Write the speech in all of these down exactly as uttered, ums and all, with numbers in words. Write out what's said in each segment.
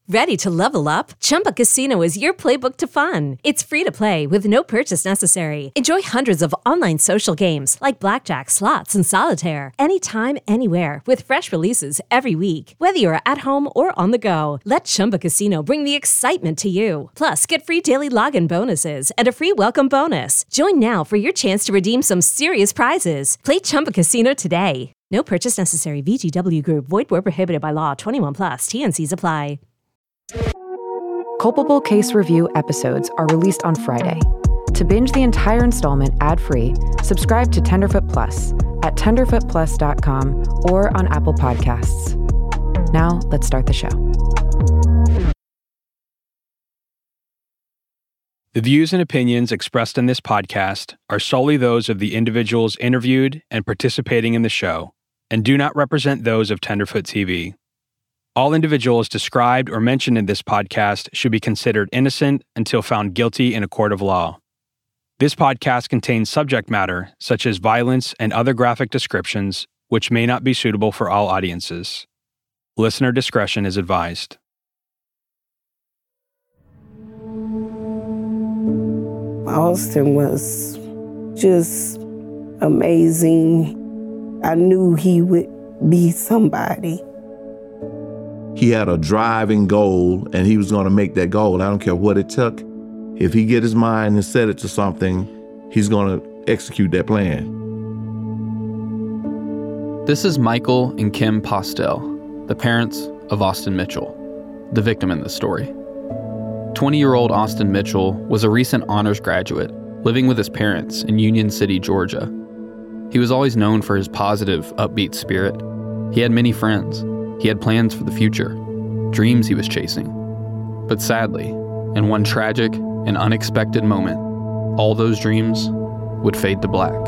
Ready to level up? Chumba Casino is your playbook to fun. It's free to play with no purchase necessary. Enjoy hundreds of online social games like blackjack, slots, and solitaire anytime, anywhere with fresh releases every week. Whether you're at home or on the go, let Chumba Casino bring the excitement to you. Plus, get free daily login bonuses and a free welcome bonus. Join now for your chance to redeem some serious prizes. Play Chumba Casino today. No purchase necessary. V G W Group. Void where prohibited by law. twenty-one plus. T N Cs apply. Culpable Case Review episodes are released on Friday. To binge the entire installment ad-free, subscribe to Tenderfoot Plus at tenderfoot plus dot com or on Apple Podcasts. Now, let's start the show. The views and opinions expressed in this podcast are solely those of the individuals interviewed and participating in the show, and do not represent those of Tenderfoot T V. All individuals described or mentioned in this podcast should be considered innocent until found guilty in a court of law. This podcast contains subject matter such as violence and other graphic descriptions, which may not be suitable for all audiences. Listener discretion is advised. Austin was just amazing. I knew he would be somebody. He had a driving goal, and he was going to make that goal. I don't care what it took. If he get his mind and set it to something, he's going to execute that plan. This is Michael and Kim Postel, the parents of Austin Mitchell, the victim in this story. twenty-year-old Austin Mitchell was a recent honors graduate living with his parents in Union City, Georgia. He was always known for his positive, upbeat spirit. He had many friends. He had plans for the future, dreams he was chasing. But sadly, in one tragic and unexpected moment, all those dreams would fade to black.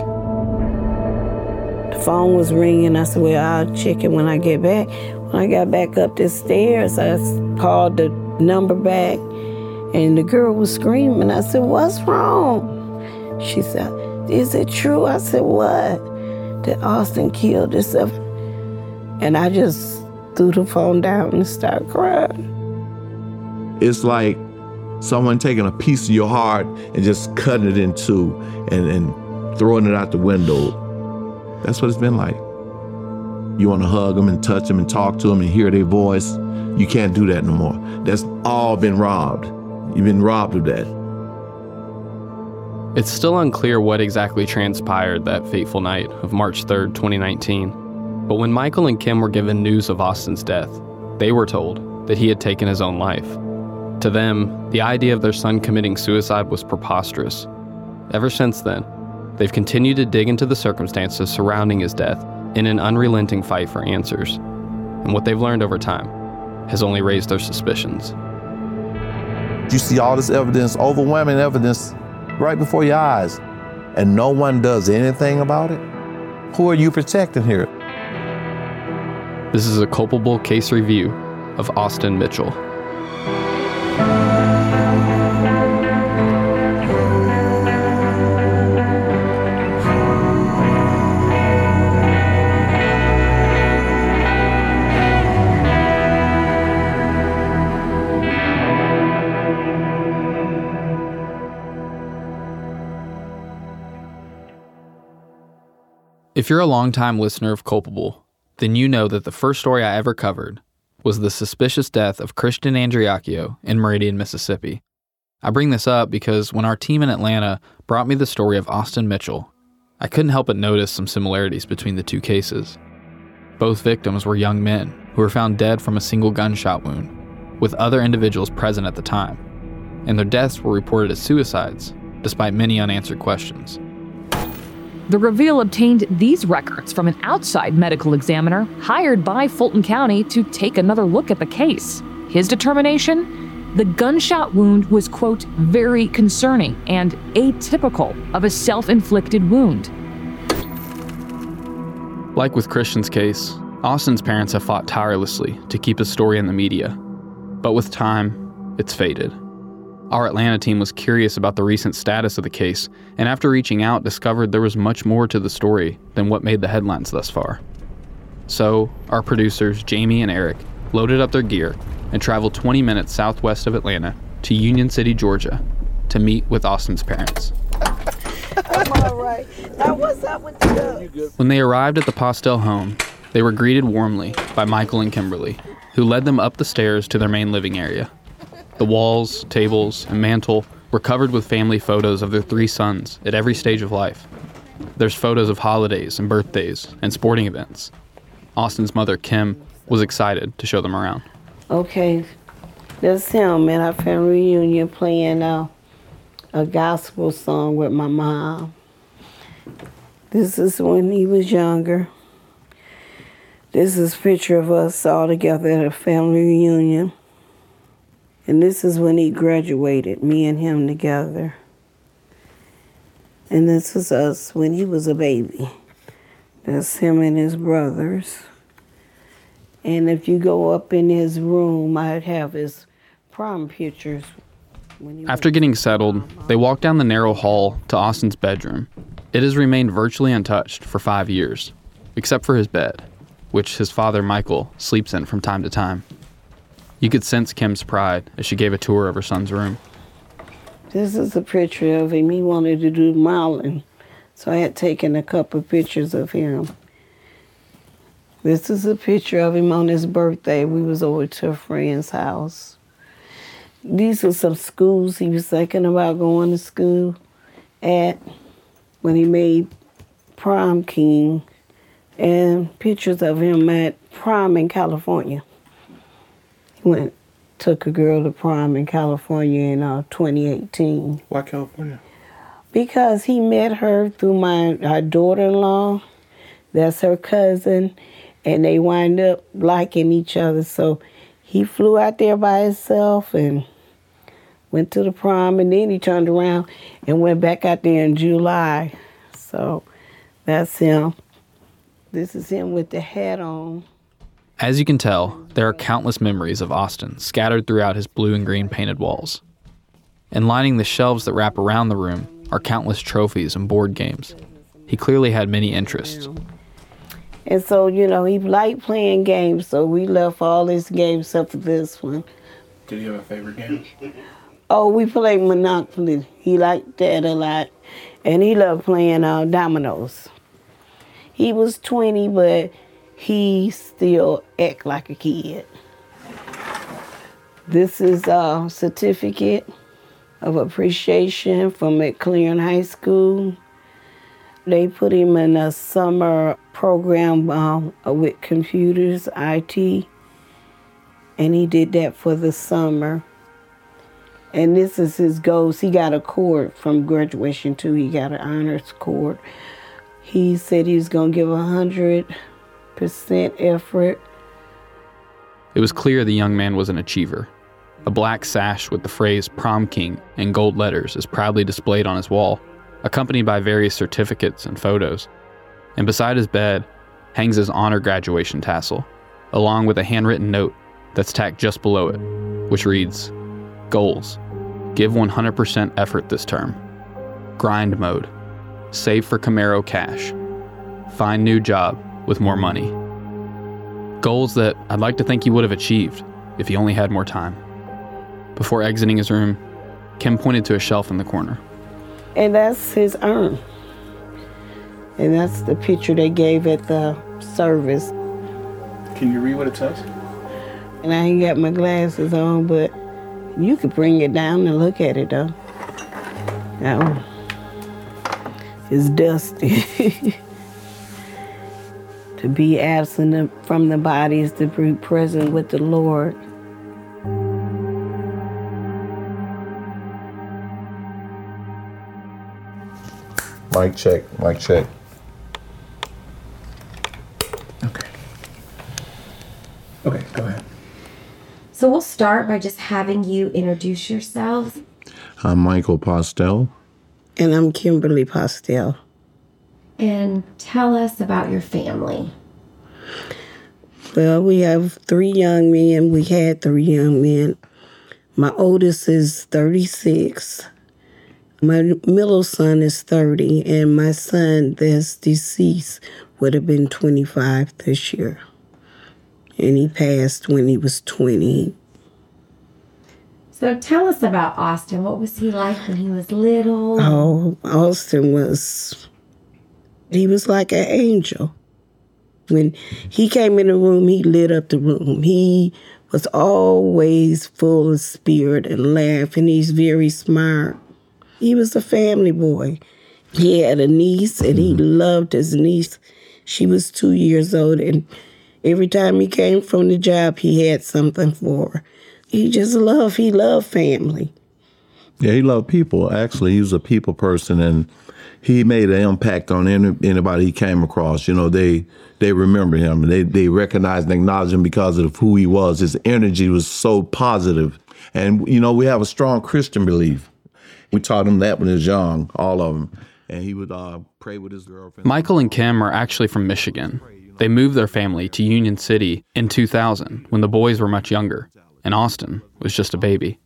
The phone was ringing. I said, well, I'll check it when I get back. When I got back up the stairs, I called the number back, and the girl was screaming. I said, what's wrong? She said, is it true? I said, what? That Austin killed himself. And I just threw the phone down and started crying. It's like someone taking a piece of your heart and just cutting it in two and, and throwing it out the window. That's what it's been like. You want to hug them and touch them and talk to them and hear their voice. You can't do that no more. That's all been robbed. You've been robbed of that. It's still unclear what exactly transpired that fateful night of March third, twenty nineteen. But when Michael and Kim were given news of Austin's death, they were told that he had taken his own life. To them, the idea of their son committing suicide was preposterous. Ever since then, they've continued to dig into the circumstances surrounding his death in an unrelenting fight for answers. And what they've learned over time has only raised their suspicions. You see all this evidence, overwhelming evidence, right before your eyes, and no one does anything about it? Who are you protecting here? This is a culpable case review of Austin Mitchell. If you're a longtime listener of Culpable, then you know that the first story I ever covered was the suspicious death of Christian Andriacchio in Meridian, Mississippi. I bring this up because when our team in Atlanta brought me the story of Austin Mitchell, I couldn't help but notice some similarities between the two cases. Both victims were young men who were found dead from a single gunshot wound, with other individuals present at the time, and their deaths were reported as suicides, despite many unanswered questions. The Reveal obtained these records from an outside medical examiner hired by Fulton County to take another look at the case. His determination? The gunshot wound was, quote, very concerning and atypical of a self-inflicted wound. Like with Christian's case, Austin's parents have fought tirelessly to keep his story in the media. But with time, it's faded. Our Atlanta team was curious about the recent status of the case, and after reaching out, discovered there was much more to the story than what made the headlines thus far. So, our producers, Jamie and Eric, loaded up their gear, and traveled twenty minutes southwest of Atlanta to Union City, Georgia, to meet with Austin's parents. I'm all right. Now, what's up with you? When they arrived at the Postel home, they were greeted warmly by Michael and Kimberly, who led them up the stairs to their main living area. The walls, tables, and mantel were covered with family photos of their three sons at every stage of life. There's photos of holidays and birthdays and sporting events. Austin's mother, Kim, was excited to show them around. Okay, that's him at our family reunion playing uh, a gospel song with my mom. This is when he was younger. This is a picture of us all together at a family reunion. And this is when he graduated, me and him together. And this is us when he was a baby. That's him and his brothers. And if you go up in his room, I'd have his prom pictures. When he After getting settled, they walked down the narrow hall to Austin's bedroom. It has remained virtually untouched for five years, except for his bed, which his father, Michael, sleeps in from time to time. You could sense Kim's pride as she gave a tour of her son's room. This is a picture of him. He wanted to do modeling, so I had taken a couple of pictures of him. This is a picture of him on his birthday. We was over to a friend's house. These are some schools he was thinking about going to school at when he made prom king, and pictures of him at prom in California. He went, took a girl to prom in California in uh, twenty eighteen. Why California? Because he met her through my our daughter-in-law. That's her cousin, and they wind up liking each other. So he flew out there by himself and went to the prom, and then he turned around and went back out there in July. So that's him. This is him with the hat on. As you can tell, there are countless memories of Austin scattered throughout his blue and green painted walls. And lining the shelves that wrap around the room are countless trophies and board games. He clearly had many interests. And so, you know, he liked playing games, so we left all his games except for this one. Did he have a favorite game? Oh, we played Monopoly. He liked that a lot. And he loved playing uh, dominoes. He was twenty, but he still act like a kid. This is a certificate of appreciation from McClellan High School. They put him in a summer program um, with computers, I T, and he did that for the summer. And this is his goals. He got a cord from graduation too. He got an honors cord. He said he was gonna give a hundred percent effort. It was clear the young man was an achiever. A black sash with the phrase Prom King in gold letters is proudly displayed on his wall, accompanied by various certificates and photos. And beside his bed hangs his honor graduation tassel, along with a handwritten note that's tacked just below it, which reads, "Goals. Give one hundred percent effort this term. Grind mode. Save for Camaro cash. Find new job with more money." Goals that I'd like to think he would have achieved if he only had more time. Before exiting his room, Kim pointed to a shelf in the corner. And that's his urn. And that's the picture they gave at the service. Can you read what it says? And I ain't got my glasses on, but you could bring it down and look at it, though. That one is dusty. To be absent from the body is to be present with the Lord. Mic check, mic check. Okay. Okay, go ahead. So we'll start by just having you introduce yourselves. I'm Michael Postel. And I'm Kimberly Postel. And tell us about your family. Well, we have three young men. We had three young men. My oldest is thirty-six. My middle son is thirty. And my son that's deceased would have been twenty-five this year. and he passed when he was twenty. So tell us about Austin. What was he like when he was little? Oh, Austin was, he was like an angel. When he came in the room, he lit up the room. He was always full of spirit and laughing. He's very smart. He was a family boy. He had a niece, and he loved his niece. She was two years old, and every time he came from the job, he had something for her. He just loved, he loved family. Yeah, he loved people. Actually, he was a people person, and he made an impact on any, anybody he came across. You know, they they remember him. They they recognized and acknowledged him because of who he was. His energy was so positive. And, you know, we have a strong Christian belief. We taught him that when he was young, all of them. And he would uh, pray with his girlfriend. Michael and Kim are actually from Michigan. They moved their family to Union City in two thousand when the boys were much younger, and Austin was just a baby.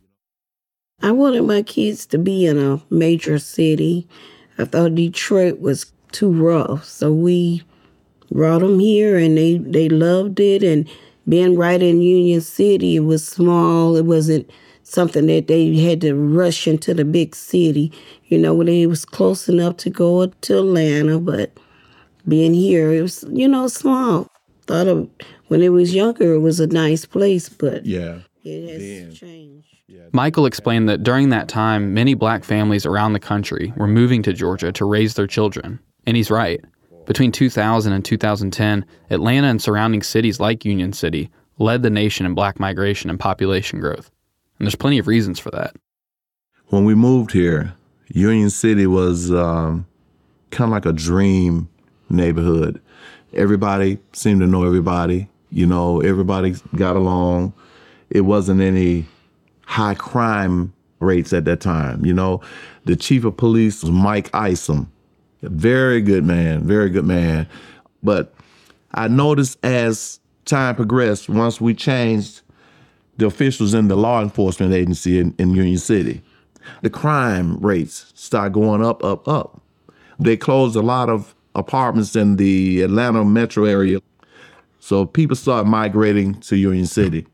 I wanted my kids to be in a major city. I thought Detroit was too rough, so we brought them here, and they, they loved it. And being right in Union City, it was small. It wasn't something that they had to rush into the big city. You know, it was close enough to go to Atlanta, but being here, it was, you know, small. Thought of when it was younger, it was a nice place, but yeah, it has then, changed. Yeah. Michael explained that during that time, many black families around the country were moving to Georgia to raise their children. And he's right. Between two thousand and two thousand ten, Atlanta and surrounding cities like Union City led the nation in black migration and population growth. And there's plenty of reasons for that. When we moved here, Union City was um, kind of like a dream neighborhood. Everybody seemed to know everybody. You know, everybody got along. It wasn't any high crime rates at that time. You know, the chief of police was Mike Isom. A very good man, very good man. But I noticed as time progressed, once we changed the officials in the law enforcement agency in, in Union City, the crime rates started going up, up, up. They closed a lot of apartments in the Atlanta metro area. So people started migrating to Union City.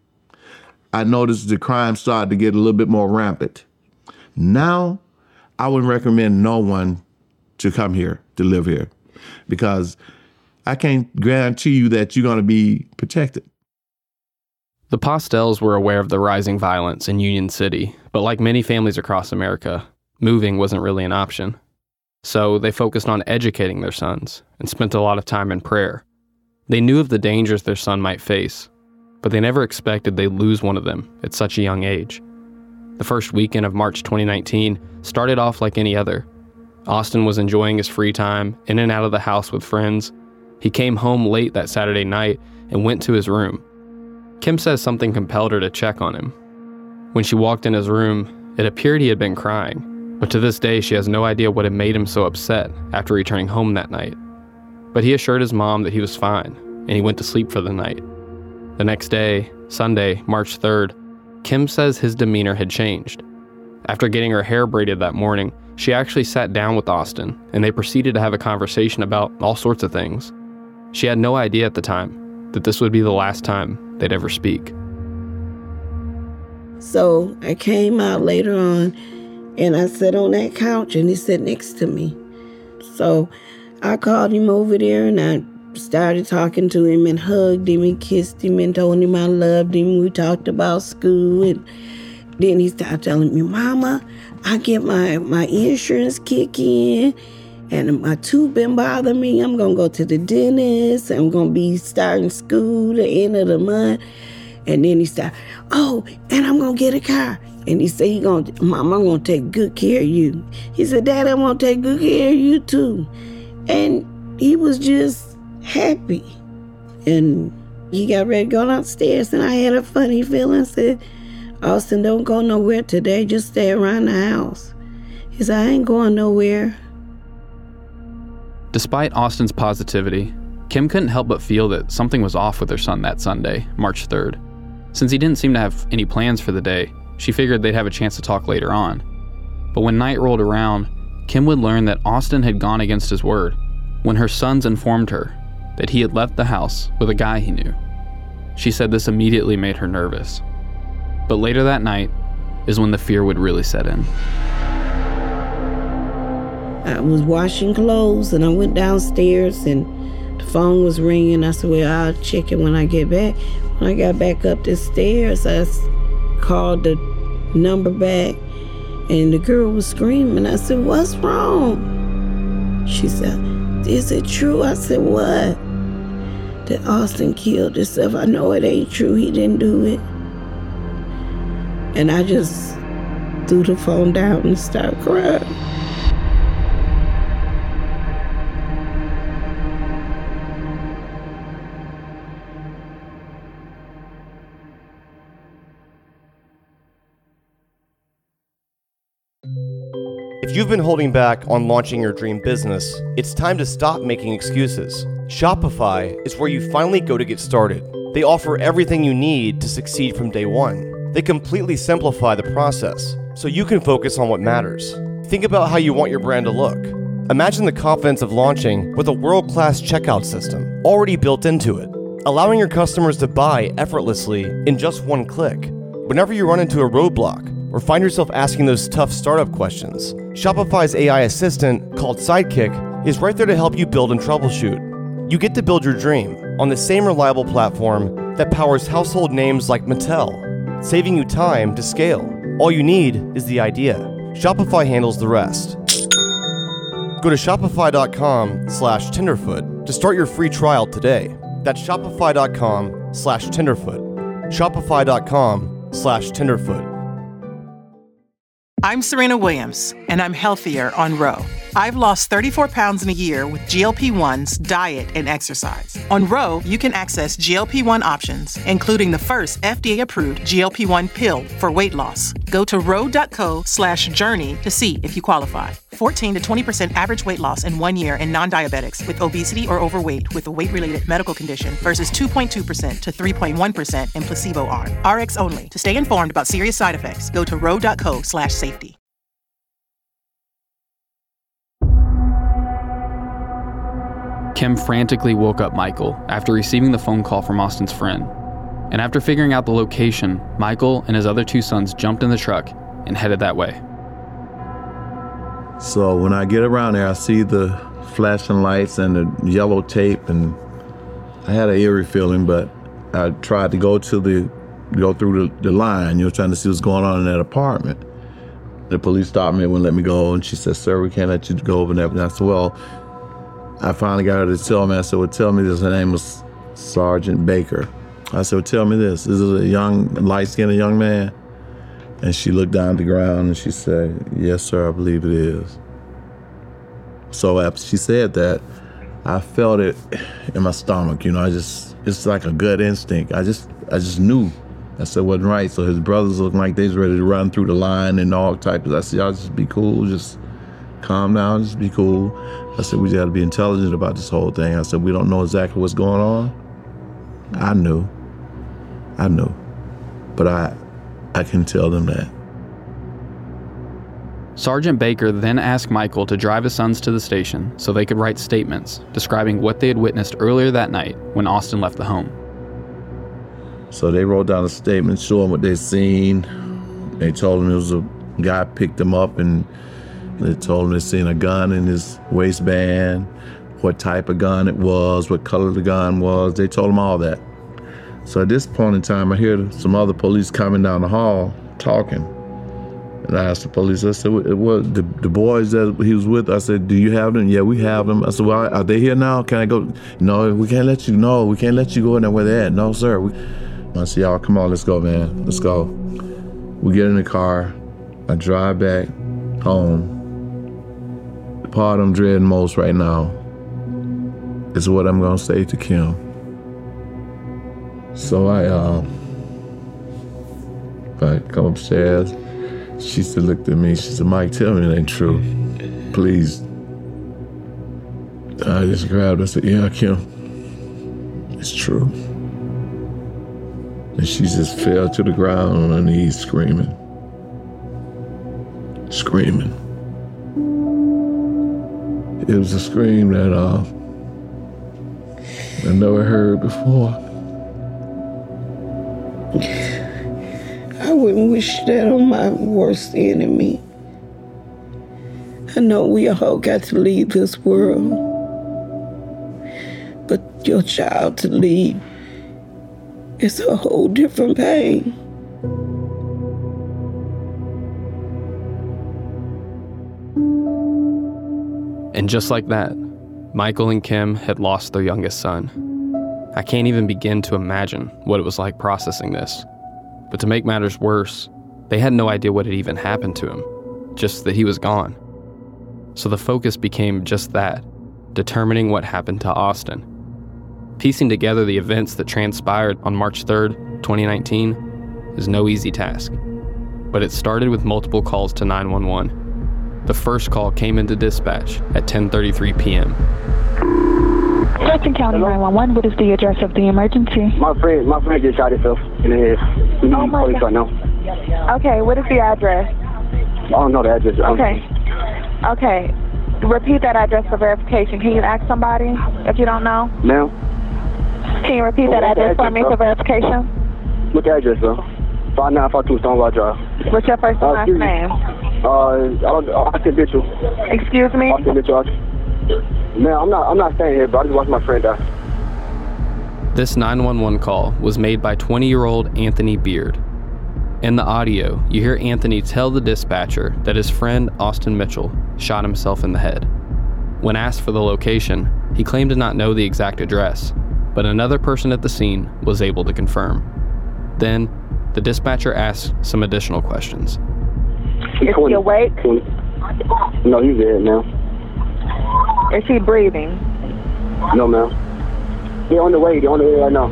I noticed the crime started to get a little bit more rampant. Now, I wouldn't recommend no one to come here, to live here, because I can't guarantee you that you're going to be protected. The Postels were aware of the rising violence in Union City, but like many families across America, moving wasn't really an option. So they focused on educating their sons and spent a lot of time in prayer. They knew of the dangers their son might face, but they never expected they'd lose one of them at such a young age. The first weekend of March twenty nineteen started off like any other. Austin was enjoying his free time, in and out of the house with friends. He came home late that Saturday night and went to his room. Kim says something compelled her to check on him. When she walked in his room, it appeared he had been crying, but to this day she has no idea what had made him so upset after returning home that night. But he assured his mom that he was fine, and he went to sleep for the night. The next day, Sunday, March third, Kim says his demeanor had changed. After getting her hair braided that morning, she actually sat down with Austin, and they proceeded to have a conversation about all sorts of things. She had no idea at the time that this would be the last time they'd ever speak. So I came out later on, and I sat on that couch, and he sat next to me. So I called him over there, and I started talking to him and hugged him and kissed him and told him I loved him. We talked about school, and then he started telling me, Mama, I get my, my insurance kick in, and my tooth been bothering me. I'm going to go to the dentist. I'm going to be starting school the end of the month. And then he started, oh, and I'm going to get a car. And he said, he gonna, Mom, I'm going to take good care of you. He said, Dad, I'm going to take good care of you too. And he was just happy. And he got ready to go downstairs, and I had a funny feeling. I said, Austin, don't go nowhere today. Just stay around the house. He said, I ain't going nowhere. Despite Austin's positivity, Kim couldn't help but feel that something was off with her son that Sunday, March third. Since he didn't seem to have any plans for the day, she figured they'd have a chance to talk later on. But when night rolled around, Kim would learn that Austin had gone against his word when her sons informed her that he had left the house with a guy he knew. She said this immediately made her nervous. But later that night is when the fear would really set in. I was washing clothes and I went downstairs and the phone was ringing. I said, well, I'll check it when I get back. When I got back up the stairs, I called the number back and the girl was screaming. I said, what's wrong? She said, is it true? I said, what? That Austin killed himself. I know it ain't true. He didn't do it. And I just threw the phone down and started crying. If you've been holding back on launching your dream business, it's time to stop making excuses. Shopify is where you finally go to get started. They offer everything you need to succeed from day one. They completely simplify the process, so you can focus on what matters. Think about how you want your brand to look. Imagine the confidence of launching with a world-class checkout system already built into it, allowing your customers to buy effortlessly in just one click. Whenever you run into a roadblock or find yourself asking those tough startup questions, Shopify's A I assistant, called Sidekick, is right there to help you build and troubleshoot. You get to build your dream on the same reliable platform that powers household names like Mattel, saving you time to scale. All you need is the idea. Shopify handles the rest. Go to shopify.com slash tenderfoot to start your free trial today. That's shopify.com slash tenderfoot. Shopify.com slash tenderfoot. I'm Serena Williams, and I'm healthier on Ro. I've lost thirty-four pounds in a year with G L P ones, diet, and exercise. On Ro, you can access G L P one options, including the first F D A-approved G L P one pill for weight loss. Go to ro.co slash journey to see if you qualify. fourteen to twenty percent average weight loss in one year in non-diabetics with obesity or overweight with a weight-related medical condition versus two point two percent to three point one percent in placebo arm. R X only. To stay informed about serious side effects, go to ro.co slash safety. Kim frantically woke up Michael after receiving the phone call from Austin's friend. And after figuring out the location, Michael and his other two sons jumped in the truck and headed that way. So when I get around there, I see the flashing lights and the yellow tape, and I had an eerie feeling, but I tried to go to the, go through the, the line, you know, trying to see what's going on in that apartment. The police stopped me and wouldn't let me go, and she said, sir, we can't let you go over there. And I said, well, I finally got her to tell me. I said, well, tell me this. Her name was Sergeant Baker. I said, well, tell me this. Is it a young, light-skinned young man? And she looked down at the ground and she said, yes, sir, I believe it is. So after she said that, I felt it in my stomach. You know, I just, it's like a gut instinct. I just, I just knew. I said, wasn't right. So his brothers looked like they was ready to run through the line and all types. I said, y'all just be cool, just calm down, just be cool. I said, we just gotta be intelligent about this whole thing. I said, we don't know exactly what's going on. I knew. I knew. But I I couldn't tell them that. Sergeant Baker then asked Michael to drive his sons to the station so they could write statements describing what they had witnessed earlier that night when Austin left the home. So they wrote down a statement showing what they'd seen. They told him it was a guy picked him up, and they told him they'd seen a gun in his waistband, what type of gun it was, what color the gun was. They told him all that. So at this point in time, I hear some other police coming down the hall talking. And I asked the police, I said, it was the, the boys that he was with, I said, do you have them? Yeah, we have them. I said, well, are they here now? Can I go? No, we can't let you, no, we can't let you go in there where they're at. No, sir. We, I said, y'all, come on, let's go, man. Let's go. We get in the car. I drive back home. The part I'm dreading most right now is what I'm gonna say to Kim. So I, uh, I come upstairs. She still looked at me. She said, Mike, tell me it ain't true. Please. I just grabbed her. I said, yeah, Kim, it's true. And she just fell to the ground on her knees screaming. Screaming. It was a scream that uh, I never heard before. I wouldn't wish that on my worst enemy. I know we all got to leave this world, but your child to leave is a whole different pain. And just like that, Michael and Kim had lost their youngest son. I can't even begin to imagine what it was like processing this. But to make matters worse, they had no idea what had even happened to him, just that he was gone. So the focus became just that, determining what happened to Austin. Piecing together the events that transpired on March third, twenty nineteen, is no easy task. But it started with multiple calls to nine one one. The first call came into dispatch at ten thirty-three p.m. Fulton County nine one one, what is the address of the emergency? My friend, my friend just shot himself in the head. We need Oh my police God. right now. Okay, what is the address? I don't know the address. Okay. Okay. Repeat that address for verification. Can you ask somebody if you don't know? Ma'am? Can you repeat that What's the address for me address, for bro? verification? What's the address, though? five nine five two Stonewall Drive. What's your first and Uh, last excuse me. name? Uh, I don't, Austin Mitchell. Excuse me? Austin Mitchell. Man, I'm not, I'm not staying here, but I just watched my friend die. This nine one one call was made by twenty-year-old Anthony Beard. In the audio, you hear Anthony tell the dispatcher that his friend Austin Mitchell shot himself in the head. When asked for the location, he claimed to not know the exact address, but another person at the scene was able to confirm. Then, the dispatcher asked some additional questions. Is he awake? No, he's dead now. Is he breathing? No, ma'am. They're on the way. They're on the way right now.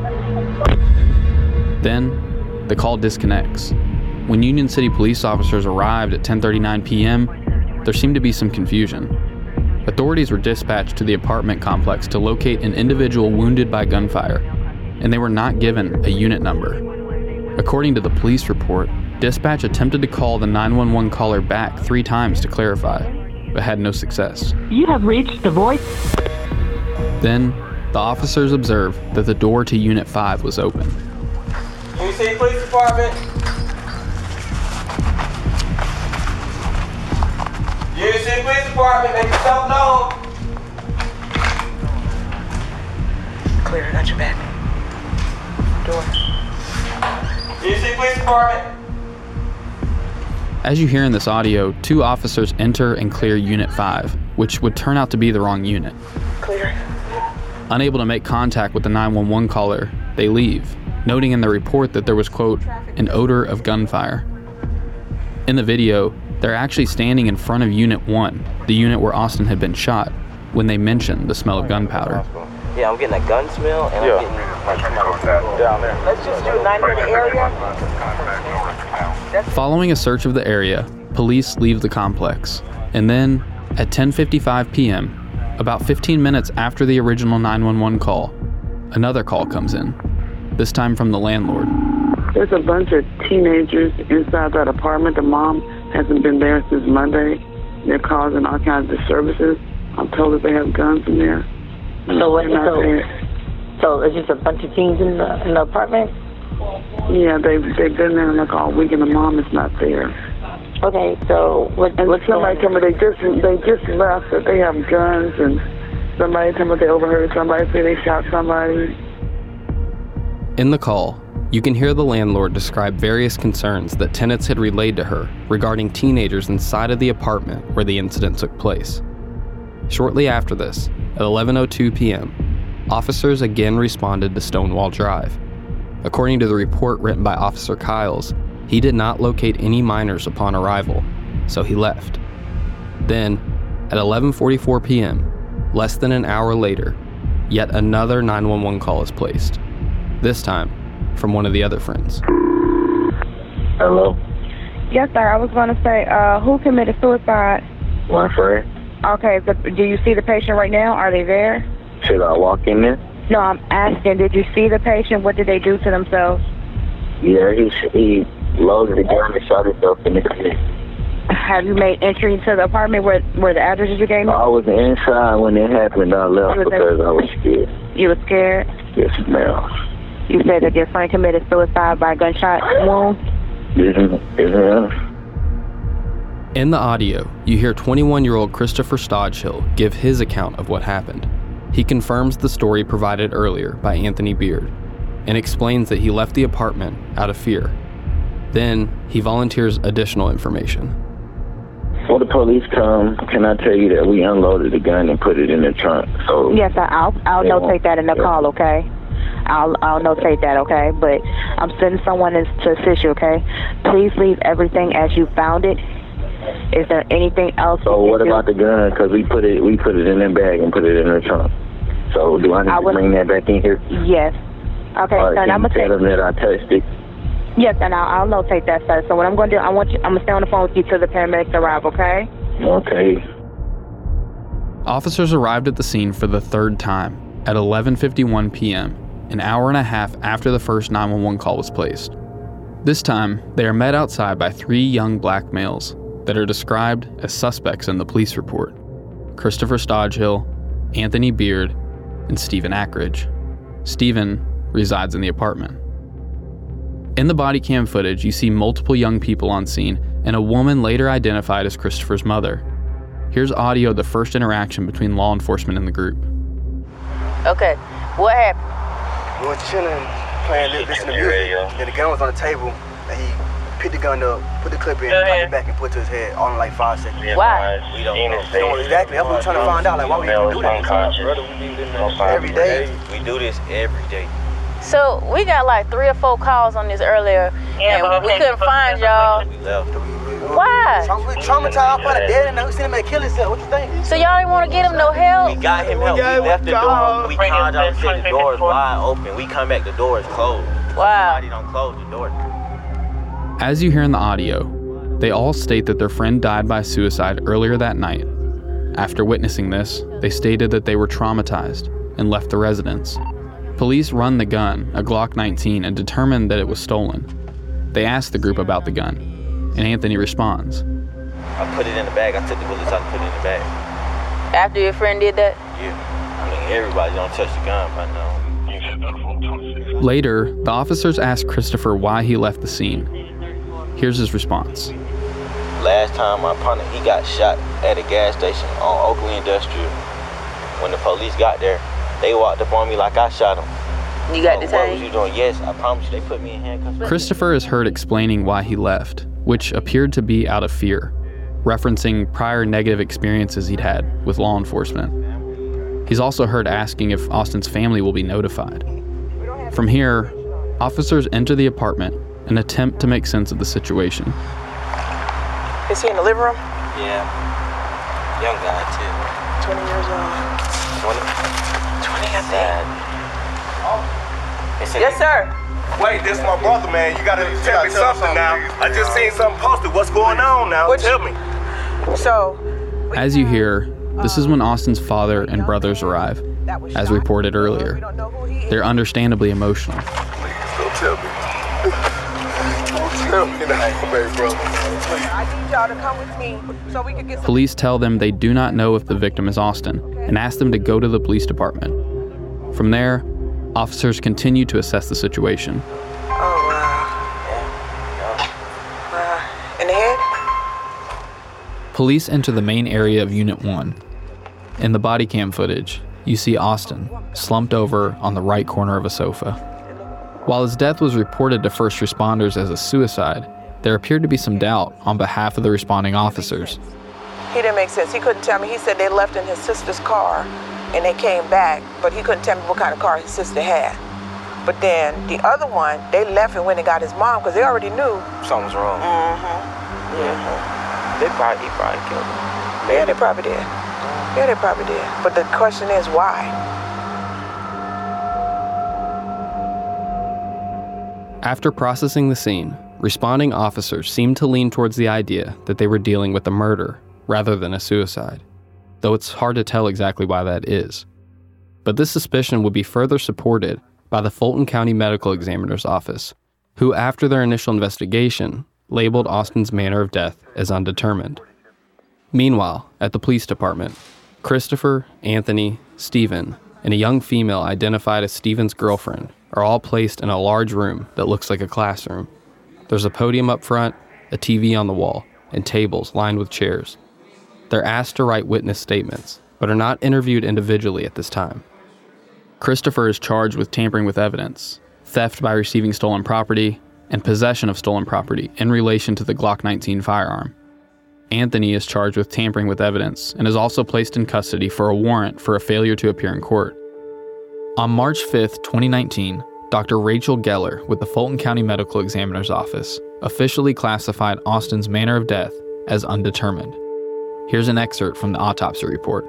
Then, the call disconnects. When Union City police officers arrived at ten thirty-nine p.m., there seemed to be some confusion. Authorities were dispatched to the apartment complex to locate an individual wounded by gunfire, and they were not given a unit number. According to the police report, dispatch attempted to call the nine one one caller back three times to clarify, but had no success. You have reached the voice. Then, the officers observed that the door to Unit five was open. Union City Police Department. Union City Police Department, make yourself known. Clear, I got your back. Door. Union City Police Department. As you hear in this audio, two officers enter and clear Unit five, which would turn out to be the wrong unit. Clear. Unable to make contact with the nine one one caller, they leave, noting in the report that there was, quote, an odor of gunfire. In the video, they're actually standing in front of Unit one, the unit where Austin had been shot, when they mentioned the smell of gunpowder. Yeah, I'm getting a gun smell, and Yeah. I'm getting like down there. Let's just do nine in the area. Following a search of the area, police leave the complex, and then, at ten fifty-five p.m., about fifteen minutes after the original nine one one call, another call comes in, this time from the landlord. There's a bunch of teenagers inside that apartment. The mom hasn't been there since Monday. They're causing all kinds of disturbances. I'm told that they have guns in there. So what? They're not So, there. so it's just a bunch of teens in the in the apartment. Yeah, they've they've been there like all week, and the mom is not there. Okay, so what? And what's somebody going told me they just they just left that they have guns, and somebody told me they overheard somebody say they shot somebody. In the call, you can hear the landlord describe various concerns that tenants had relayed to her regarding teenagers inside of the apartment where the incident took place. Shortly after this, at eleven oh two p.m., officers again responded to Stonewall Drive. According to the report written by Officer Kiles, he did not locate any minors upon arrival, so he left. Then, at eleven forty-four p.m., less than an hour later, yet another nine one one call is placed. This time, from one of the other friends. Hello? Yes, sir. I was going to say, uh, who committed suicide? My friend. Okay, the, do you see the patient right now? Are they there? Should I walk in there? No, I'm asking, did you see the patient? What did they do to themselves? Yeah, he, he loaded the gun and shot himself in the head. Have you made entry into the apartment where, where the addresses you gave me? I was inside when it happened. I left You was because in- I was scared. You were scared? Yes, ma'am. You said that your friend committed suicide by gunshot wound? Yeah. In the audio, you hear twenty-one-year-old Christopher Stodgehill give his account of what happened. He confirms the story provided earlier by Anthony Beard and explains that he left the apartment out of fear. Then, he volunteers additional information. Before the police come, can I tell you that we unloaded the gun and put it in the trunk? So Yes, I'll I'll Yeah. notate that in the Yeah. call, okay? I'll I'll notate that, okay? But I'm sending someone in to assist you, okay? Please leave everything as you found it. Is there anything else? So we what can do? about the gun? Because we put it we put it in the bag and put it in the trunk. So do I need I to would- bring that back in here? Yes. Okay, All right, son, can I'm you gonna tell take. them that I touched it? Yes, and I'll, I'll notate that, sir. So what I'm going to do, I want you. I'm gonna stay on the phone with you till the paramedics arrive, okay? Okay. Officers arrived at the scene for the third time at eleven fifty-one p.m., an hour and a half after the first nine one one call was placed. This time, they are met outside by three young black males that are described as suspects in the police report: Christopher Stodgehill, Anthony Beard, and Stephen Ackridge. Stephen resides in the apartment. In the body cam footage, you see multiple young people on scene and a woman later identified as Christopher's mother. Here's audio of the first interaction between law enforcement and the group. Okay, what happened? We were chilling, playing, li- listening to music, and the gun was on the table, and he picked the gun up, put the clip in, cocked it back, and put it to his head, all in like five seconds. Why? We don't know. We don't know exactly. That's what we're trying to find out, like, why we even do that? Brother, we do this every day. We do this every day. So we got like three or four calls on this earlier, and we couldn't find y'all. We left. Why? We traumatized, probably dead, and we seen him kill himself. What you think? So y'all didn't want to get him no help? We got him help. We left the door. We called y'all and said the door is wide open. We come back, the door is closed. Wow. Somebody don't close the door. As you hear in the audio, they all state that their friend died by suicide earlier that night. After witnessing this, they stated that they were traumatized and left the residence. Police run the gun, a Glock nineteen, and determine that it was stolen. They ask the group about the gun, and Anthony responds. I put it in the bag. I took the bullets out and put it in the bag. After your friend did that? Yeah. I mean, everybody don't touch the gun by now. Later, the officers ask Christopher why he left the scene. Here's his response. Last time my partner, he got shot at a gas station on Oakley Industrial. When the police got there, they walked up on me like I shot him. You got so, detained? What was you doing? Yes, I promise you, they put me in handcuffs. Christopher is heard explaining why he left, which appeared to be out of fear, referencing prior negative experiences he'd had with law enforcement. He's also heard asking if Austin's family will be notified. From here, officers enter the apartment and attempt to make sense of the situation. Is he in the living room? Yeah. Young guy, too. twenty years old. twenty? twenty, I think. Yes, sir. Wait, this my brother, man. You gotta tell me something now. I just seen something posted. What's going on now? Tell me. So, As you hear, this is when Austin's father and brothers arrive, as reported earlier. They're understandably emotional. Don't tell me. Don't tell me that, baby brother. I need y'all to come with me so we can get some. Police tell them they do not know if the victim is Austin and ask them to go to the police department. From there, officers continue to assess the situation. Oh, wow. Wow. In the head? Police enter the main area of Unit one. In the body cam footage, you see Austin slumped over on the right corner of a sofa. While his death was reported to first responders as a suicide, there appeared to be some doubt on behalf of the responding officers. He didn't make sense. He couldn't tell me. He said they left in his sister's car and they came back, but he couldn't tell me what kind of car his sister had. But then the other one, they left and went and got his mom because they already knew. Something's wrong. Mm-hmm. Yeah. They probably, he probably killed him. Yeah, they probably did. Yeah, they probably did. But the question is why? After processing the scene, responding officers seemed to lean towards the idea that they were dealing with a murder rather than a suicide, though it's hard to tell exactly why that is. But this suspicion would be further supported by the Fulton County Medical Examiner's Office, who, after their initial investigation, labeled Austin's manner of death as undetermined. Meanwhile, at the police department, Christopher, Anthony, Stephen, and a young female identified as Stephen's girlfriend are all placed in a large room that looks like a classroom. There's a podium up front, a T V on the wall, and tables lined with chairs. They're asked to write witness statements, but are not interviewed individually at this time. Christopher is charged with tampering with evidence, theft by receiving stolen property, and possession of stolen property in relation to the Glock nineteen firearm. Anthony is charged with tampering with evidence and is also placed in custody for a warrant for a failure to appear in court. On March fifth, twenty nineteen, Doctor Rachel Geller with the Fulton County Medical Examiner's Office officially classified Austin's manner of death as undetermined. Here's an excerpt from the autopsy report.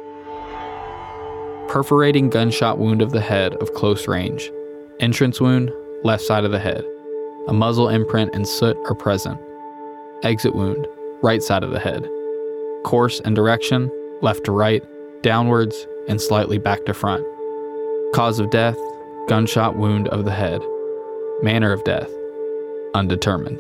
Perforating gunshot wound of the head of close range. Entrance wound, left side of the head. A muzzle imprint and soot are present. Exit wound, right side of the head. Course and direction, left to right, downwards, and slightly back to front. Cause of death, gunshot wound of the head. Manner of death, undetermined.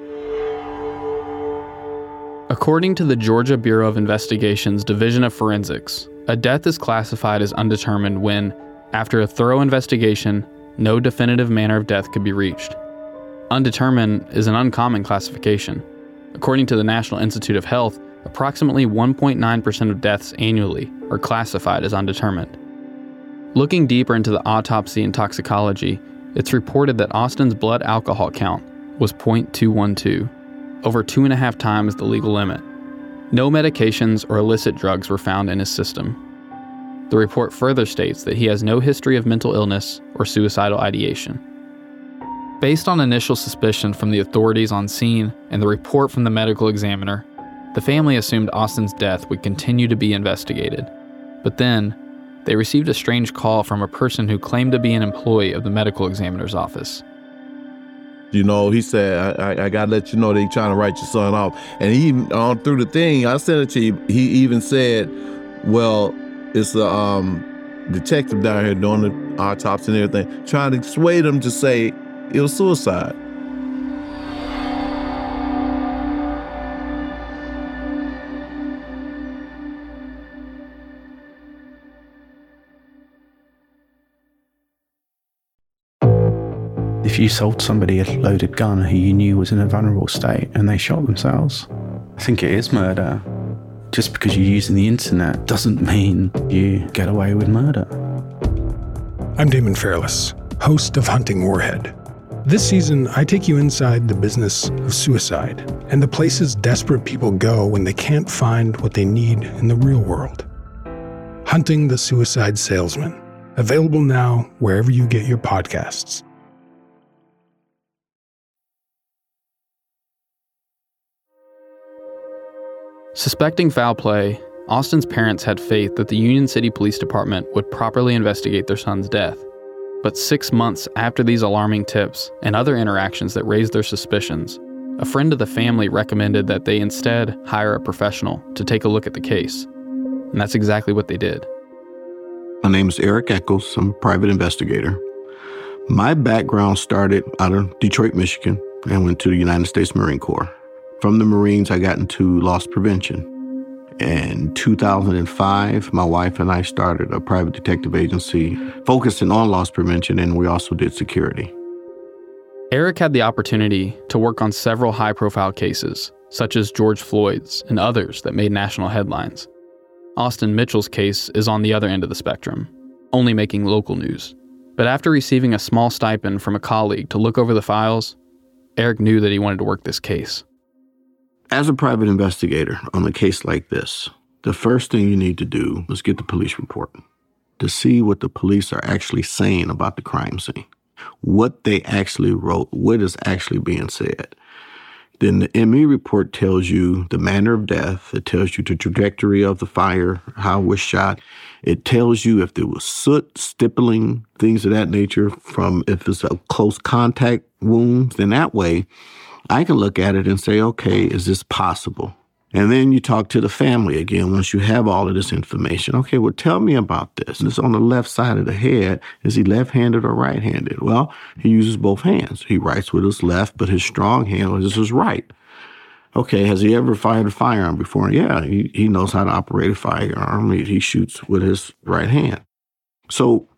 According to the Georgia Bureau of Investigation's Division of Forensics, a death is classified as undetermined when, after a thorough investigation, no definitive manner of death could be reached. Undetermined is an uncommon classification. According to the National Institute of Health, approximately one point nine percent of deaths annually are classified as undetermined. Looking deeper into the autopsy and toxicology, it's reported that Austin's blood alcohol count was zero point two one two, over two and a half times the legal limit. No medications or illicit drugs were found in his system. The report further states that he has no history of mental illness or suicidal ideation. Based on initial suspicion from the authorities on scene and the report from the medical examiner, the family assumed Austin's death would continue to be investigated. But then, they received a strange call from a person who claimed to be an employee of the medical examiner's office. You know, he said, I, I, I got to let you know they trying to write your son off. And he, on through the thing, I sent it to you, he even said, well, it's the um, detective down here doing the autopsy and everything, trying to sway them to say it was suicide. If you sold somebody a loaded gun who you knew was in a vulnerable state and they shot themselves, I think it is murder. Just because you're using the internet doesn't mean you get away with murder. I'm Damon Fairless, host of Hunting Warhead. This season, I take you inside the business of suicide and the places desperate people go when they can't find what they need in the real world. Hunting the Suicide Salesman, available now wherever you get your podcasts. Suspecting foul play, Austin's parents had faith that the Union City Police Department would properly investigate their son's death. But six months after these alarming tips and other interactions that raised their suspicions, a friend of the family recommended that they instead hire a professional to take a look at the case. And that's exactly what they did. My name is Eric Eccles. I'm a private investigator. My background started out of Detroit, Michigan, and went to the United States Marine Corps. From the Marines, I got into loss prevention. In two thousand five, my wife and I started a private detective agency focusing on loss prevention, and we also did security. Eric had the opportunity to work on several high-profile cases, such as George Floyd's and others that made national headlines. Austin Mitchell's case is on the other end of the spectrum, only making local news. But after receiving a small stipend from a colleague to look over the files, Eric knew that he wanted to work this case. As a private investigator on a case like this, the first thing you need to do is get the police report to see what the police are actually saying about the crime scene, what they actually wrote, what is actually being said. Then the M E report tells you the manner of death. It tells you the trajectory of the fire, how it was shot. It tells you if there was soot, stippling, things of that nature, from if it's a close contact wound. Then that way, I can look at it and say, okay, is this possible? And then you talk to the family again once you have all of this information. Okay, well, tell me about this. And it's on the left side of the head. Is he left-handed or right-handed? Well, he uses both hands. He writes with his left, but his strong hand is his right. Okay, has he ever fired a firearm before? Yeah, he, he knows how to operate a firearm. He, he shoots with his right hand. So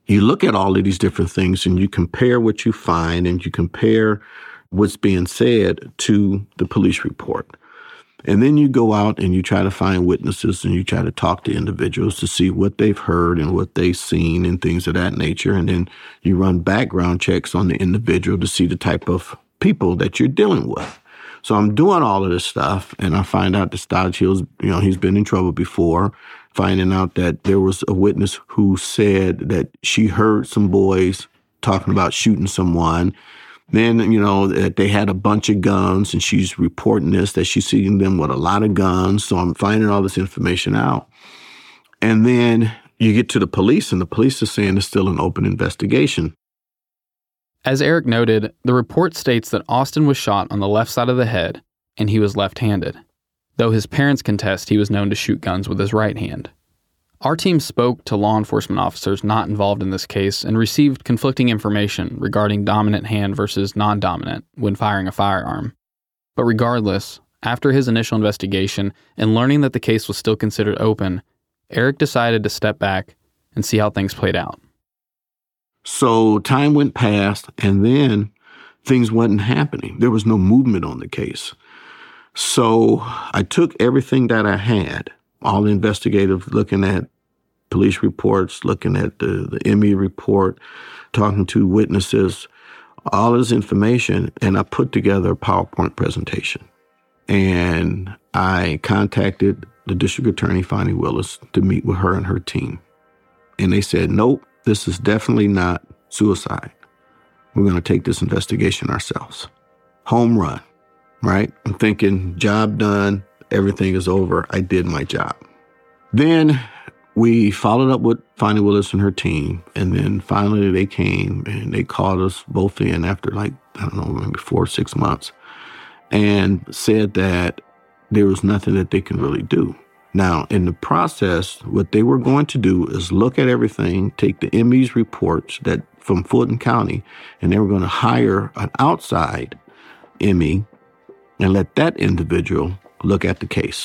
You look at all of these different things and you compare what you find and you compare what's being said to the police report. And then you go out and you try to find witnesses and you try to talk to individuals to see what they've heard and what they've seen and things of that nature. And then you run background checks on the individual to see the type of people that you're dealing with. So I'm doing all of this stuff, and I find out that Stodge Hill's, you know, he's been in trouble before, finding out that there was a witness who said that she heard some boys talking about shooting someone. Then, you know, that they had a bunch of guns, and she's reporting this, that she's seeing them with a lot of guns. So I'm finding all this information out. And then you get to the police, and the police are saying it's still an open investigation. As Eric noted, the report states that Austin was shot on the left side of the head, and he was left-handed, though his parents contest he was known to shoot guns with his right hand. Our team spoke to law enforcement officers not involved in this case and received conflicting information regarding dominant hand versus non-dominant when firing a firearm. But regardless, after his initial investigation and learning that the case was still considered open, Eric decided to step back and see how things played out. So time went past, and then things wasn't happening. There was no movement on the case. So I took everything that I had, all the investigative, looking at police reports, looking at the, the M E report, talking to witnesses, all this information, and I put together a PowerPoint presentation. And I contacted the district attorney, Fani Willis, to meet with her and her team. And they said, nope, this is definitely not suicide. We're going to take this investigation ourselves. Home run, right? I'm thinking, job done, everything is over. I did my job. Then we followed up with Fani Willis and her team, and then finally they came and they called us both in after like, I don't know, maybe four or six months, and said that there was nothing that they can really do. Now, in the process, what they were going to do is look at everything, take the M E's reports that from Fulton County, and they were going to hire an outside M E and let that individual look at the case.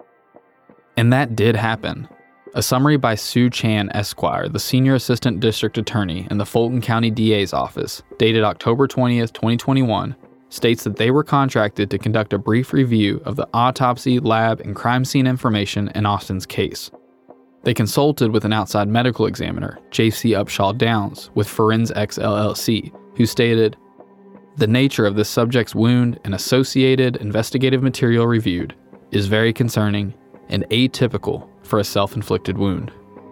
And that did happen. A summary by Sue Chan Esquire, the senior assistant district attorney in the Fulton County D A's office, dated October twentieth, twenty twenty-one, states that they were contracted to conduct a brief review of the autopsy, lab, and crime scene information in Austin's case. They consulted with an outside medical examiner, J C Upshaw Downs, with ForensX L L C, who stated, "The nature of this subject's wound and associated investigative material reviewed is very concerning and atypical for a self-inflicted wound."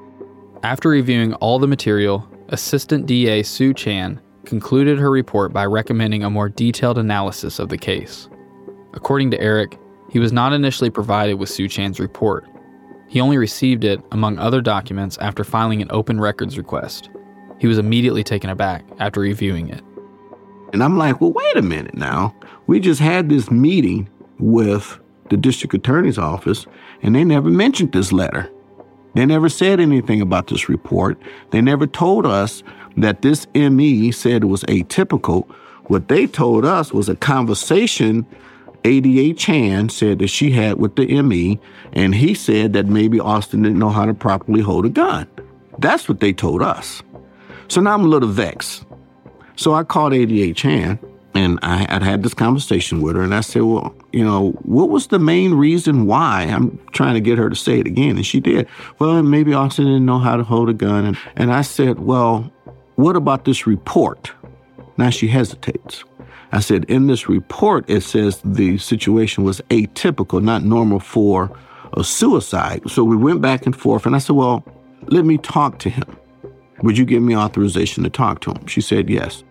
After reviewing all the material, Assistant D A Sue Chan concluded her report by recommending a more detailed analysis of the case. According to Eric, he was not initially provided with Sue Chan's report. He only received it, among other documents, after filing an open records request. He was immediately taken aback after reviewing it. And I'm like, well, wait a minute now. We just had this meeting with the district attorney's office, and they never mentioned this letter. They never said anything about this report. They never told us that this M E said it was atypical. What they told us was a conversation A D A Chan said that she had with the M E, and he said that maybe Austin didn't know how to properly hold a gun. That's what they told us. So now I'm a little vexed. So I called A D A Chan, and I had had this conversation with her, and I said, well, you know, what was the main reason why? I'm trying to get her to say it again, and she did. Well, maybe Austin didn't know how to hold a gun. And, and I said, well, what about this report? Now she hesitates. I said, in this report, it says the situation was atypical, not normal for a suicide. So we went back and forth, and I said, well, let me talk to him. Would you give me authorization to talk to him? She said yes.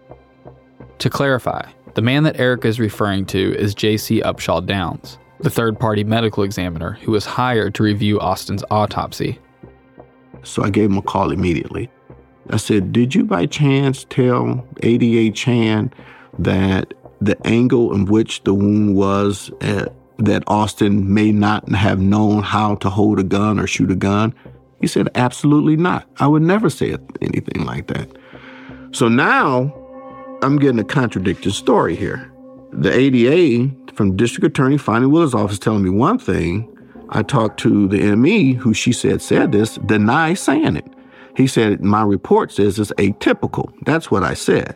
To clarify, the man that Eric is referring to is J C Upshaw Downs, the third-party medical examiner who was hired to review Austin's autopsy. So I gave him a call immediately. I said, did you by chance tell A D A Chan that the angle in which the wound was, uh, that Austin may not have known how to hold a gun or shoot a gun? He said, absolutely not. I would never say anything like that. So now I'm getting a contradictory story here. The A D A from District Attorney Fani Willis' office telling me one thing. I talked to the M E, who she said said this, denies saying it. He said, my report says it's atypical. That's what I said.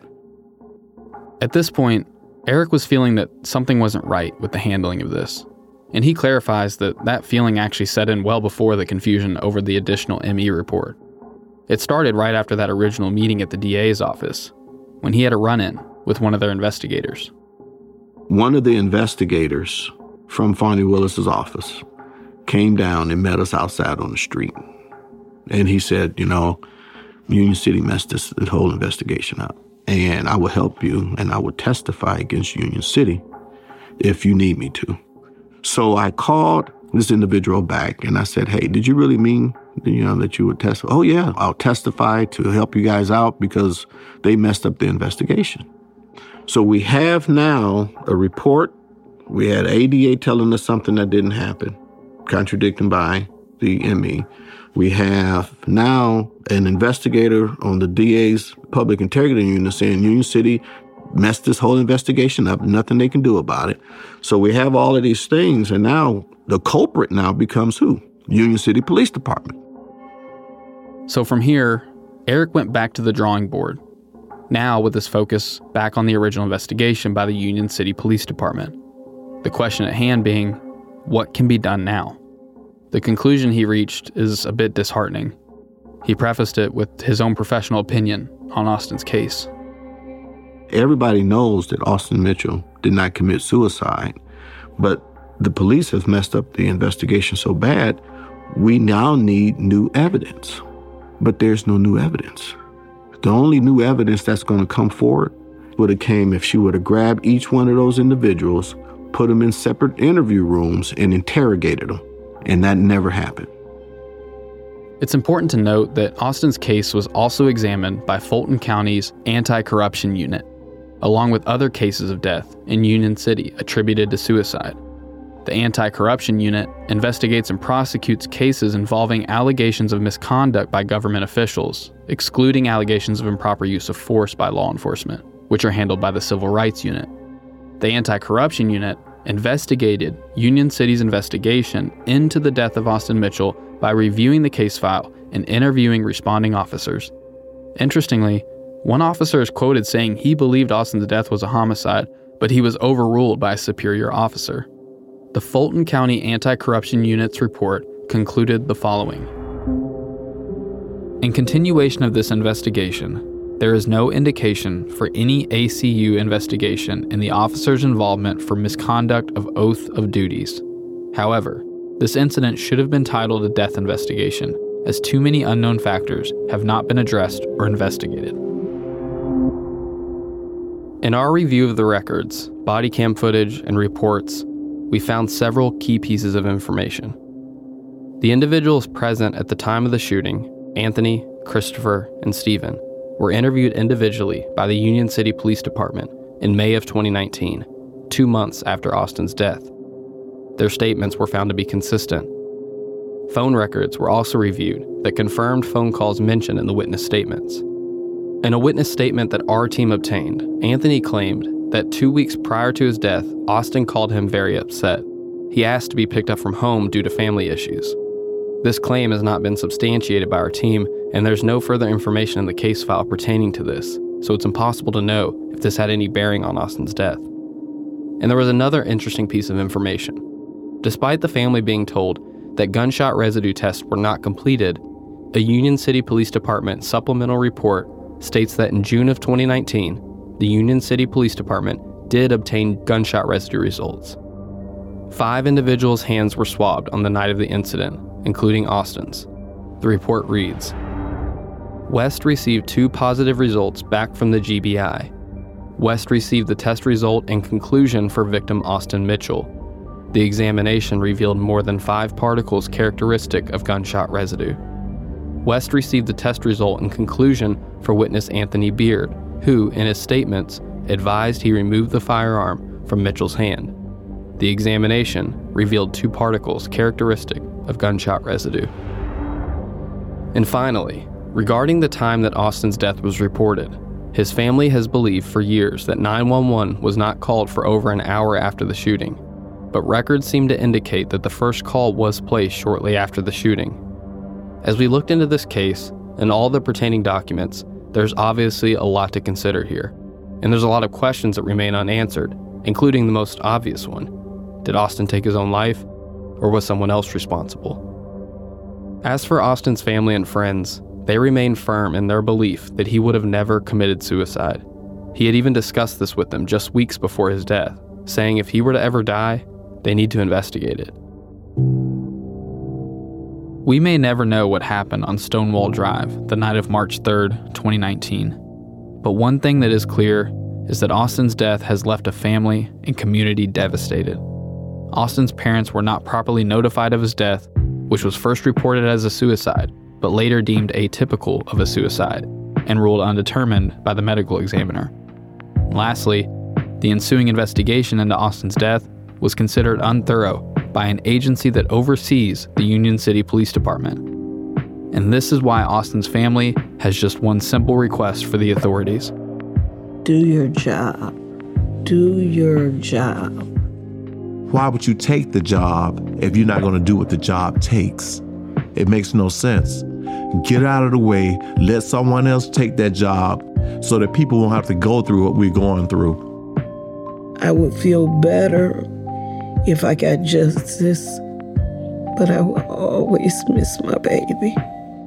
At this point, Eric was feeling that something wasn't right with the handling of this. And he clarifies that that feeling actually set in well before the confusion over the additional M E report. It started right after that original meeting at the D A's office, when he had a run-in with one of their investigators. One of the investigators from Fonnie Willis's office came down and met us outside on the street. And he said, you know, Union City messed this, this whole investigation up. And I will help you and I will testify against Union City if you need me to. So I called this individual back and I said, hey, did you really mean, you know, that you would testify? Oh, yeah, I'll testify to help you guys out because they messed up the investigation. So we have now a report. We had A D A telling us something that didn't happen, contradicting by the M E. We have now an investigator on the D A's Public Integrity Unit saying Union City messed this whole investigation up, nothing they can do about it. So we have all of these things, and now the culprit now becomes who? Union City Police Department. So from here, Eric went back to the drawing board, now with his focus back on the original investigation by the Union City Police Department. The question at hand being, what can be done now? The conclusion he reached is a bit disheartening. He prefaced it with his own professional opinion on Austin's case. Everybody knows that Austin Mitchell did not commit suicide, but the police have messed up the investigation so bad, we now need new evidence. But there's no new evidence. The only new evidence that's going to come forward would have came if she would have grabbed each one of those individuals, put them in separate interview rooms, and interrogated them. And that never happened. It's important to note that Austin's case was also examined by Fulton County's Anti-Corruption Unit, along with other cases of death in Union City attributed to suicide. The Anti-Corruption Unit investigates and prosecutes cases involving allegations of misconduct by government officials, excluding allegations of improper use of force by law enforcement, which are handled by the Civil Rights Unit. The Anti-Corruption Unit investigated Union City's investigation into the death of Austin Mitchell by reviewing the case file and interviewing responding officers. Interestingly, one officer is quoted saying he believed Austin's death was a homicide, but he was overruled by a superior officer. The Fulton County Anti-Corruption Unit's report concluded the following. In continuation of this investigation, there is no indication for any A C U investigation in the officer's involvement for misconduct of oath of duties. However, this incident should have been titled a death investigation, as too many unknown factors have not been addressed or investigated. In our review of the records, body cam footage, and reports, we found several key pieces of information. The individuals present at the time of the shooting, Anthony, Christopher, and Stephen, were interviewed individually by the Union City Police Department in May of twenty nineteen, two months after Austin's death. Their statements were found to be consistent. Phone records were also reviewed that confirmed phone calls mentioned in the witness statements. In a witness statement that our team obtained, Anthony claimed that two weeks prior to his death, Austin called him very upset. He asked to be picked up from home due to family issues. This claim has not been substantiated by our team, and there's no further information in the case file pertaining to this, so it's impossible to know if this had any bearing on Austin's death. And there was another interesting piece of information. Despite the family being told that gunshot residue tests were not completed, a Union City Police Department supplemental report states that in June of twenty nineteen, the Union City Police Department did obtain gunshot residue results. Five individuals' hands were swabbed on the night of the incident, including Austin's. The report reads, West received two positive results back from the G B I. West received the test result and conclusion for victim Austin Mitchell. The examination revealed more than five particles characteristic of gunshot residue. West received the test result and conclusion for witness Anthony Beard, who, in his statements, advised he removed the firearm from Mitchell's hand. The examination revealed two particles characteristic of gunshot residue. And finally, regarding the time that Austin's death was reported, his family has believed for years that nine one one was not called for over an hour after the shooting, but records seem to indicate that the first call was placed shortly after the shooting. As we looked into this case, and all the pertaining documents, there's obviously a lot to consider here. And there's a lot of questions that remain unanswered, including the most obvious one. Did Austin take his own life, or was someone else responsible? As for Austin's family and friends, they remain firm in their belief that he would have never committed suicide. He had even discussed this with them just weeks before his death, saying if he were to ever die, they need to investigate it. We may never know what happened on Stonewall Drive the night of March third, twenty nineteen. But one thing that is clear is that Austin's death has left a family and community devastated. Austin's parents were not properly notified of his death, which was first reported as a suicide, but later deemed atypical of a suicide and ruled undetermined by the medical examiner. Lastly, the ensuing investigation into Austin's death was considered unthorough by an agency that oversees the Union City Police Department. And this is why Austin's family has just one simple request for the authorities. Do your job. Do your job. Why would you take the job if you're not going to do what the job takes? It makes no sense. Get out of the way. Let someone else take that job so that people won't have to go through what we're going through. I would feel better if I got justice, but I will always miss my baby.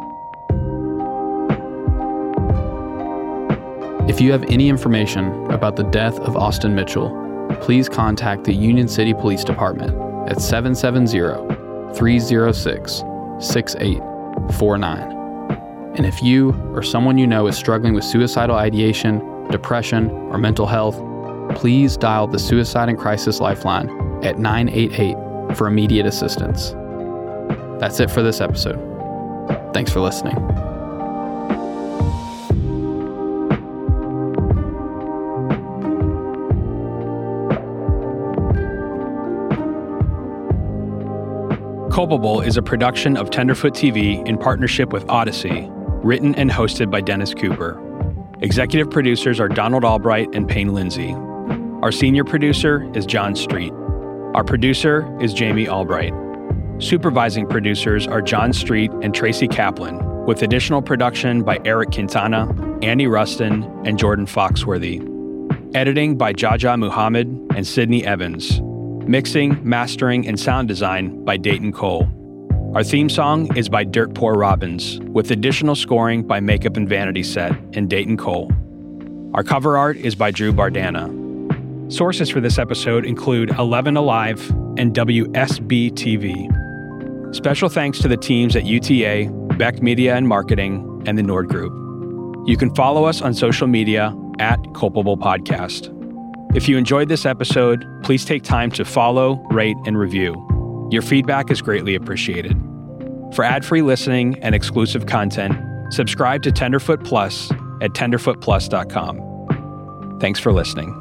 If you have any information about the death of Austin Mitchell, please contact the Union City Police Department at seven seven zero, three zero six, six eight four nine. And if you or someone you know is struggling with suicidal ideation, depression, or mental health, please dial the Suicide and Crisis Lifeline at nine eight eight for immediate assistance. That's it for this episode. Thanks for listening. Culpable is a production of Tenderfoot T V in partnership with Odyssey, written and hosted by Dennis Cooper. Executive producers are Donald Albright and Payne Lindsay. Our senior producer is John Street. Our producer is Jamie Albright. Supervising producers are John Street and Tracy Kaplan, with additional production by Eric Quintana, Andy Rustin, and Jordan Foxworthy. Editing by Jaja Muhammad and Sydney Evans. Mixing, mastering, and sound design by Dayton Cole. Our theme song is by Dirt Poor Robbins, with additional scoring by Makeup and Vanity Set and Dayton Cole. Our cover art is by Drew Bardana. Sources for this episode include eleven Alive and W S B T V. Special thanks to the teams at U T A, Beck Media and Marketing, and the Nord Group. You can follow us on social media at Culpable Podcast. If you enjoyed this episode, please take time to follow, rate, and review. Your feedback is greatly appreciated. For ad-free listening and exclusive content, subscribe to Tenderfoot Plus at tenderfoot plus dot com. Thanks for listening.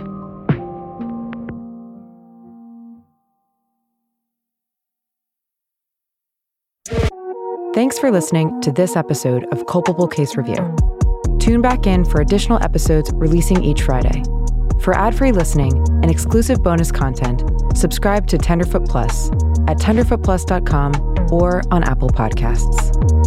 Thanks for listening to this episode of Culpable Case Review. Tune back in for additional episodes releasing each Friday. For ad-free listening and exclusive bonus content, subscribe to Tenderfoot Plus at tenderfoot plus dot com or on Apple Podcasts.